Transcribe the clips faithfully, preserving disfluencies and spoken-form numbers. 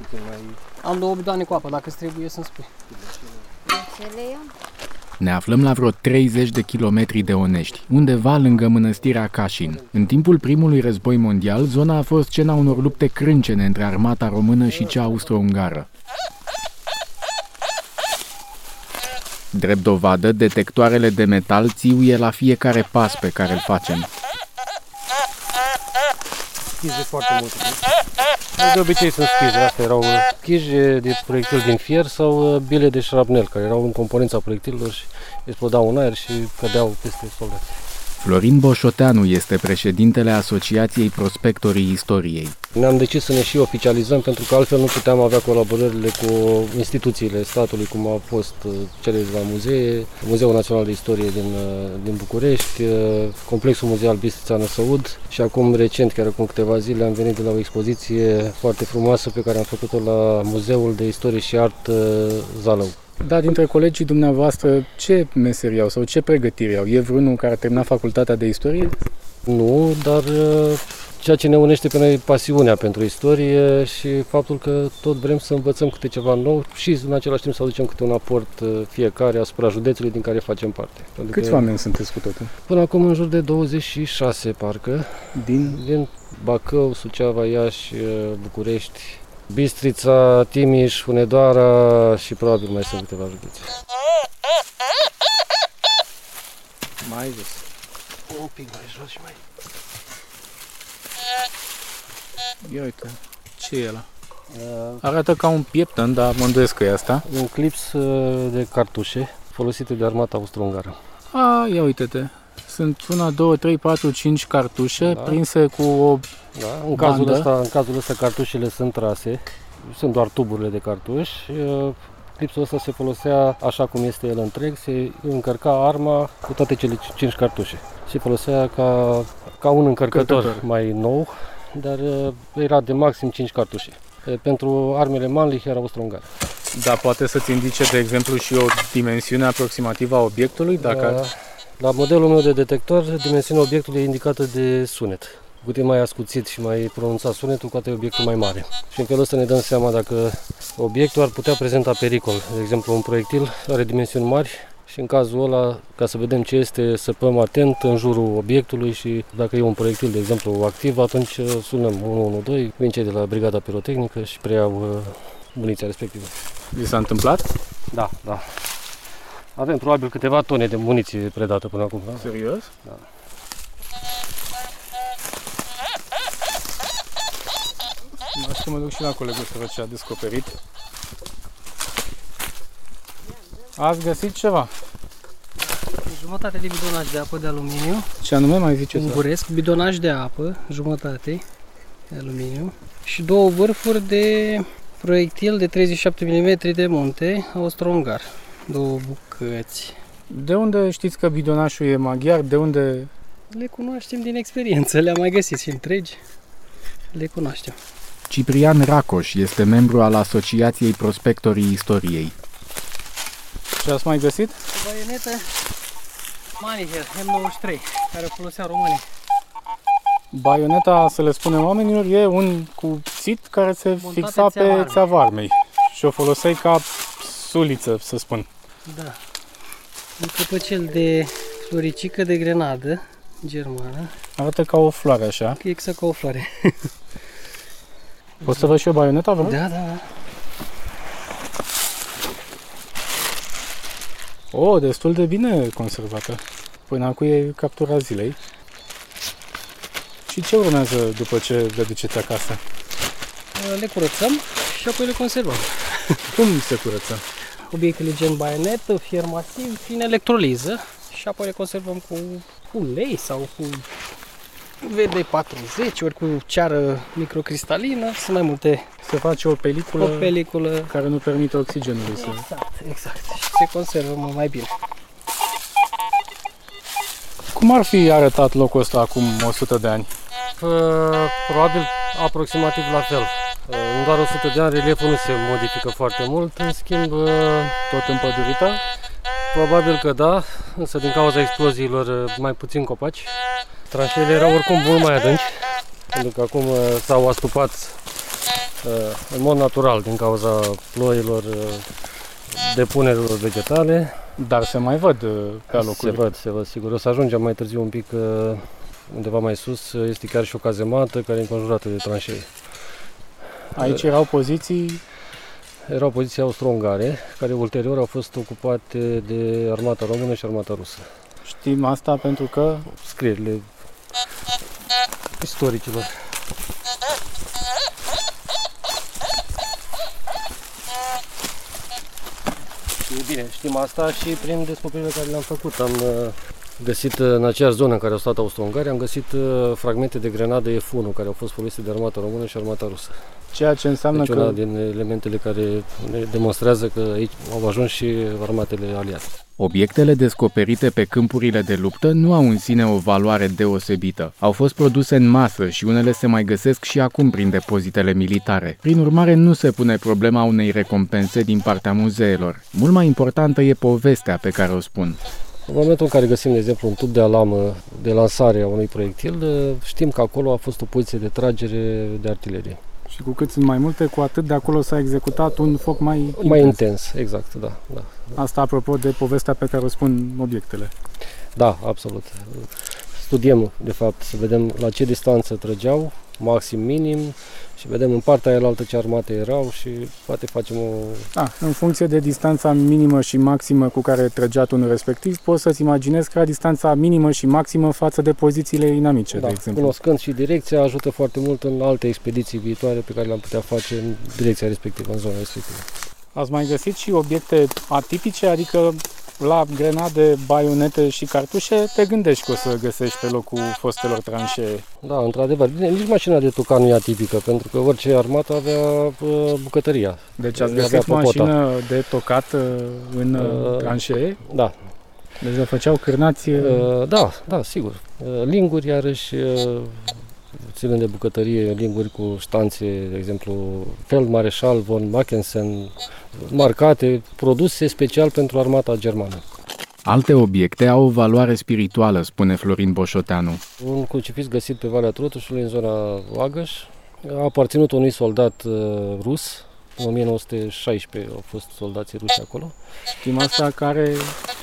puțin mai... Am două bidoane cu apă, dacă îți trebuie să-mi spui. Ne aflăm la vreo treizeci de kilometri de Onești, undeva lângă mănăstirea Cașin. În timpul primului război mondial, zona a fost scena unor lupte crâncene între armata română și cea austro-ungară. Drept dovadă, detectoarele de metal țiuie la fiecare pas pe care îl facem. Schize foarte multe. De obicei sunt schize, astea erau schiji de proiectil din fier sau bile de șrapnel, care erau în componența proiectilelor și explodau în aer și cădeau peste soldați. Florin Boșoteanu este președintele Asociației Prospectorii Istoriei. Ne-am decis să ne și oficializăm, pentru că altfel nu puteam avea colaborările cu instituțiile statului, cum au fost cele de la muzee, Muzeul Național de Istorie din, din București, Complexul Muzeal Bistrița-Năsăud și acum recent, chiar acum câteva zile, am venit de la o expoziție foarte frumoasă pe care am făcut-o la Muzeul de Istorie și Artă Zalău. Da, dintre colegii dumneavoastră, ce meserie au sau ce pregătiri au? E vreunul care a terminat facultatea de istorie? Nu, dar ceea ce ne unește pe noi e pasiunea pentru istorie și faptul că tot vrem să învățăm câte ceva nou și în același timp să aducem câte un aport fiecare asupra județului din care facem parte. Adică câți oameni sunteți cu totul? Până acum în jur de douăzeci și șase, parcă. Din? Din Bacău, Suceava, Iași, București, Bistrița, Timiș, Hunedoara și probabil mai sunt câteva județe. Mai jos. Un pic mai jos și mai... Ia uite, ce e ăla? Arată ca un pieptăn, dar mă îndoiesc că e asta. Un clips de cartușe folosite de armata austro-ungară. A, ia uite-te. Sunt una, două, trei, patru, cinci cartușe, da, prinse cu o da, în cazul ăsta, în cazul ăsta cartușele sunt trase, sunt doar tuburile de cartuș. Clipsul ăsta se folosea așa cum este el întreg, se încărca arma cu toate cele cinci cartușe. Se folosea ca, ca un încărcător Cărcător. mai nou, dar era de maxim cinci cartușe. Pentru armele Mannlicher austro-ungare. Da, poate să-ți indice, de exemplu, și o dimensiune aproximativă a obiectului? Dacă... Da. La modelul meu de detector, dimensiunea obiectului e indicată de sunet. Cu cât e mai ascuțit și mai pronunțat sunetul, cu atât e obiectul mai mare. Și în felul ăsta ne dăm seama dacă obiectul ar putea prezenta pericol. De exemplu, un proiectil are dimensiuni mari și în cazul ăla, ca să vedem ce este, săpăm atent în jurul obiectului și dacă e un proiectil, de exemplu, activ, atunci sunăm unu unu doi, vin cei de la brigada pirotehnică și preiau muniția respectivă. Vi s-a întâmplat? Da, da. Avem probabil câteva tone de muniție predată până acum. Da? Serios? Da. Așa că mă duc și la colegul să văd ce a descoperit. Ați găsit ceva? Jumătate de bidonaj de apă de aluminiu. Ce anume mai ziceți? Unguresc, bidonaj de apă, jumătate de aluminiu. Și două vârfuri de proiectil de treizeci și șapte milimetri de munte austro-ungar. Două bucăți. De unde știți că bidonașul e maghiar? De unde? Le cunoaștem din experiență, le-am mai găsit și întregi. Le cunoaștem. Ciprian Racoș este membru al Asociației Prospectorii Istoriei. Ce ați mai găsit? O baionetă Mannlicher M nouăzeci și trei, care o foloseau românii. Baioneta, să le spunem oamenilor, e un cuțit care se Montate fixa pe țeava țeava armei și o foloseai ca suliță, să spun. Da. Un căpăcel de floricică de grenadă germană. Arată ca o floare așa. Exact ca o floare. Poți să văd și o baioneta, vă rog? Da, da, da. O, destul de bine conservată. Până acum e captura zilei. Și ce urmează după ce le duceți acasă? Le curățăm și apoi le conservăm. Cum se curăță? Obiectele gen baionetă, fier masiv, prin electroliză și apoi le conservăm cu ulei sau cu V D patruzeci, ori cu ceară microcristalină. Sunt mai multe. Se face o peliculă, o peliculă care nu permite oxigenului să... Exact, exact. Și se conservă mult mai bine. Cum ar fi arătat locul ăsta acum o sută de ani? Probabil aproximativ la fel. În doar o sută de ani relieful nu se modifică foarte mult, în schimb tot împădurită? Probabil că da, însă din cauza exploziilor mai puțin copaci. Tranșeile erau oricum mult mai adânci, pentru că acum s-au astupat în mod natural, din cauza ploilor, depunerilor vegetale. Dar se mai văd pe alocuri. Se văd, se văd, sigur. O să ajungem mai târziu un pic undeva mai sus. Este chiar și o cazemată care e înconjurată de tranșee. Aici erau poziții? Erau poziții austro-ungare, care ulterior au fost ocupate de armata română și armata rusă. Știm asta pentru că? Scrierile istoricilor. Și bine, știm asta și prin descoperirile care le-am făcut. Am găsit în aceeași zonă în care au stat austro-ungari, am găsit fragmente de grenade F unu care au fost folosite de armata română și armata rusă. Ceea ce înseamnă deci că... una din elementele care ne demonstrează că aici au ajuns și armatele aliate. Obiectele descoperite pe câmpurile de luptă nu au în sine o valoare deosebită. Au fost produse în masă și unele se mai găsesc și acum prin depozitele militare. Prin urmare, nu se pune problema unei recompense din partea muzeelor. Mult mai importantă e povestea pe care o spun. În momentul în care găsim, de exemplu, un tub de alamă de lansare a unui proiectil, știm că acolo a fost o poziție de tragere de artilerie. Și cu cât sunt mai multe, cu atât de acolo s-a executat un foc mai intens. Mai intens, exact, da, da. Asta apropo de povestea pe care o spun obiectele. Da, absolut. Studiem, de fapt, să vedem la ce distanță trăgeau, maxim, minim, și vedem în partea aia altă ce armate erau și poate facem o... Da, în funcție de distanța minimă și maximă cu care trăgea tunul respectiv, poți să-ți imaginezi că era distanța minimă și maximă față de pozițiile inamice, da, de exemplu. Cunoscând și direcția, ajută foarte mult în alte expediții viitoare pe care le-am putea face în direcția respectivă, în zona respectivă. Ați mai găsit și obiecte atipice, adică la grenade, baionete și cartușe, te gândești că o să găsești pe locul fostelor tranșee. Da, într-adevăr. Bine, nici mașina de tucan nu e atipică, pentru că orice armată avea uh, bucătăria. Deci ați găsit mașină de tocat uh, în uh, tranșee? Da. Deci le făceau cârnați? Uh, da, da, sigur. Uh, linguri, iarăși, uh, ținând de bucătărie, linguri cu ștanțe, de exemplu, Feldmarschall von Mackensen, marcate, produse special pentru armata germană. Alte obiecte au o valoare spirituală, spune Florin Boșoteanu. Un crucifix găsit pe Valea Trotușului, în zona Oagăș, a aparținut unui soldat uh, rus. În o mie nouă sute șaisprezece au fost soldații ruși acolo. Știm asta care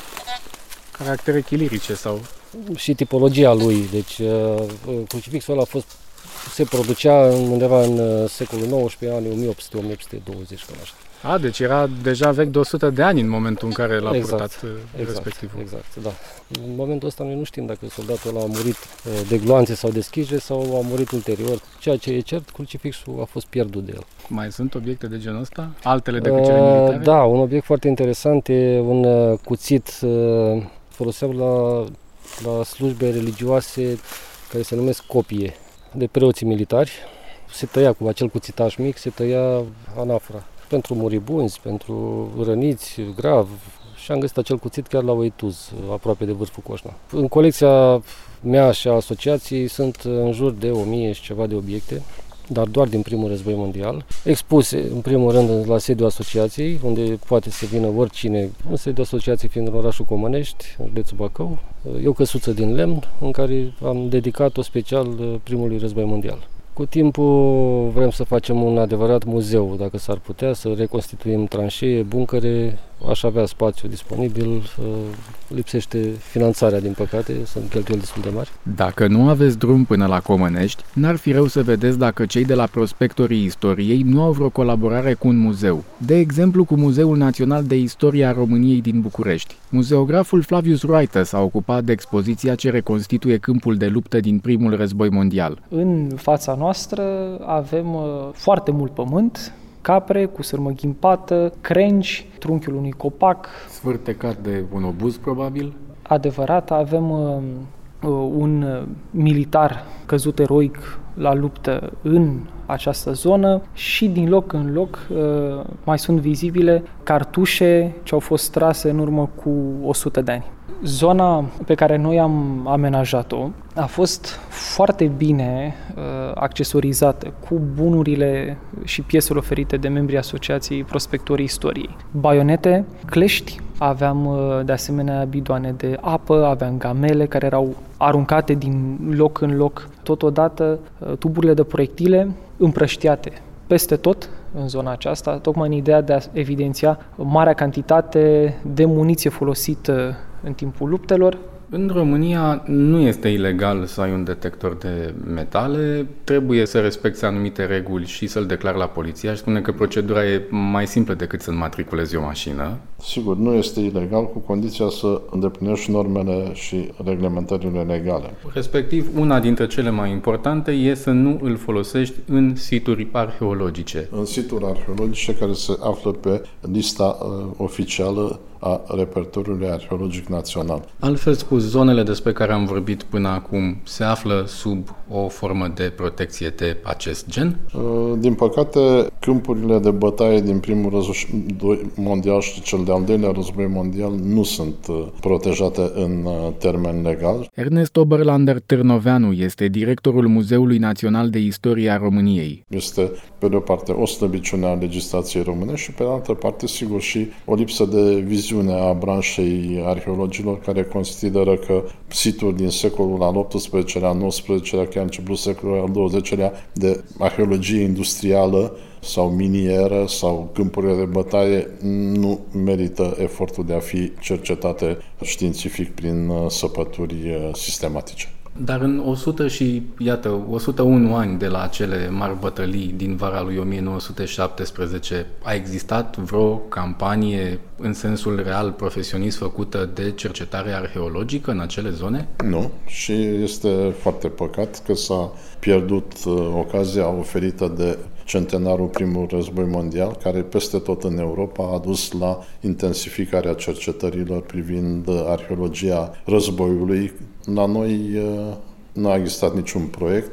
caractere chilirice sau... Și tipologia lui. Deci uh, crucifixul ăla a fost, se producea undeva în secolul nouăsprezece, anii o mie opt sute - o mie opt sute douăzeci, cam așa. A, deci era deja vechi de o sută de ani în momentul în care l-a exact, purtat exact, respectivul. Exact, da. În momentul ăsta noi nu știm dacă soldatul ăla a murit de gloanțe sau de schije sau a murit ulterior. Ceea ce e cert, crucifixul a fost pierdut de el. Mai sunt obiecte de genul ăsta? Altele decât cele militare? Da, un obiect foarte interesant e un cuțit foloseau la, la slujbe religioase care se numesc copie de preoții militari. Se tăia cu acel cuțitaș mic, se tăia anafora. Pentru muribunzi, pentru răniți grav, și am găsit acel cuțit chiar la Oituz, aproape de vârful Coșna. În colecția mea și a asociației sunt în jur de o mie și ceva de obiecte, dar doar din primul război mondial, expuse în primul rând la sediul asociației, unde poate să vină oricine, în sediul asociației fiind în orașul Comănești, județul Bacău. E o căsuță din lemn în care am dedicat-o special primului război mondial. Cu timpul vrem să facem un adevărat muzeu, dacă s-ar putea, să reconstituim tranșee, buncăre, aș avea spațiu disponibil, lipsește finanțarea, din păcate, sunt cheltuieli destul de mari. Dacă nu aveți drum până la Comănești, n-ar fi rău să vedeți dacă cei de la Prospectorii Istoriei nu au vreo colaborare cu un muzeu. De exemplu, cu Muzeul Național de Istorie a României din București. Muzeograful Flavius Reuter s-a ocupat de expoziția ce reconstituie câmpul de luptă din primul război mondial. În fața noastră avem uh, foarte mult pământ, capre cu sârmă ghimpată, crengi, trunchiul unui copac. Sfârtecat de un obuz, probabil? Adevărat, avem uh, un militar căzut eroic la luptă în această zonă și din loc în loc uh, mai sunt vizibile cartușe ce au fost trase în urmă cu o sută de ani. Zona pe care noi am amenajat-o a fost foarte bine uh, accesorizată cu bunurile și piesele oferite de membrii Asociației Prospectorii Istoriei. Baionete, clești, aveam uh, de asemenea bidoane de apă, aveam gamele care erau aruncate din loc în loc, totodată uh, tuburile de proiectile împrăștiate peste tot în zona aceasta, tocmai în ideea de a evidenția marea cantitate de muniție folosită în timpul luptelor. În România nu este ilegal să ai un detector de metale, trebuie să respecti anumite reguli și să-l declari la poliție. Aș spune că procedura e mai simplă decât să înmatriculezi o mașină. Sigur, nu este ilegal cu condiția să îndeplinești normele și reglementările legale. Respectiv, una dintre cele mai importante e să nu îl folosești în situri arheologice. În situri arheologice care se află pe lista uh, oficială a repertoriului arheologic național. Altfel spus, zonele despre care am vorbit până acum se află sub o formă de protecție de acest gen? Din păcate, câmpurile de bătaie din primul război mondial și cel de-al doilea război mondial nu sunt protejate în termen legal. Ernest Oberlander Târnoveanu este directorul Muzeului Național de Istorie a României. Este, pe de o parte, o slăbiciune a legislației române și, pe de altă parte, sigur, și o lipsă de viziune a branșei arheologilor care consideră că situri din secolul al optsprezecelea, al nouăsprezecelea, chiar început secolul al douăzecelea de arheologie industrială sau minieră sau câmpurile de bătaie nu merită efortul de a fi cercetate științific prin săpături sistematice. Dar în o sută și, iată, o sută unu ani de la acele mari bătălii din vara lui o mie nouă sute șaptesprezece, a existat vreo campanie în sensul real profesionist făcută de cercetare arheologică în acele zone? Nu, și este foarte păcat că s-a pierdut ocazia oferită de centenarul primul război mondial, care peste tot în Europa a dus la intensificarea cercetărilor privind arheologia războiului. La noi nu a existat niciun proiect.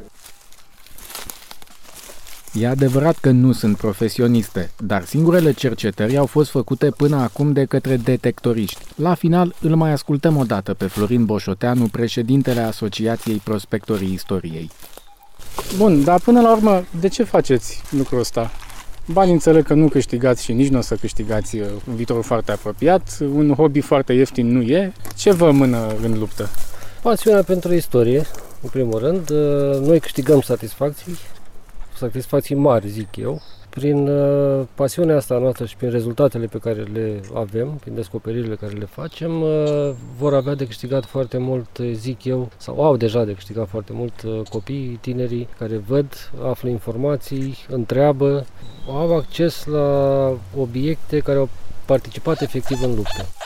E adevărat că nu sunt profesioniste, dar singurele cercetări au fost făcute până acum de către detectoriști. La final îl mai ascultăm o dată pe Florin Boșoteanu, președintele Asociației Prospectorii Istoriei. Bun, dar până la urmă, de ce faceți lucrul ăsta? Bani înțeleg că nu câștigați și nici nu o să câștigați în viitorul foarte apropiat. Un hobby foarte ieftin nu e. Ce vă mână în luptă? Pasiunea pentru istorie, în primul rând. Noi câștigăm satisfacții, satisfacții mari, zic eu, prin pasiunea asta noastră și prin rezultatele pe care le avem, prin descoperirile care le facem, vor avea de câștigat foarte mult, zic eu, sau au deja de câștigat foarte mult copiii, tinerii care văd, află informații, întreabă, au acces la obiecte care au participat efectiv în luptă.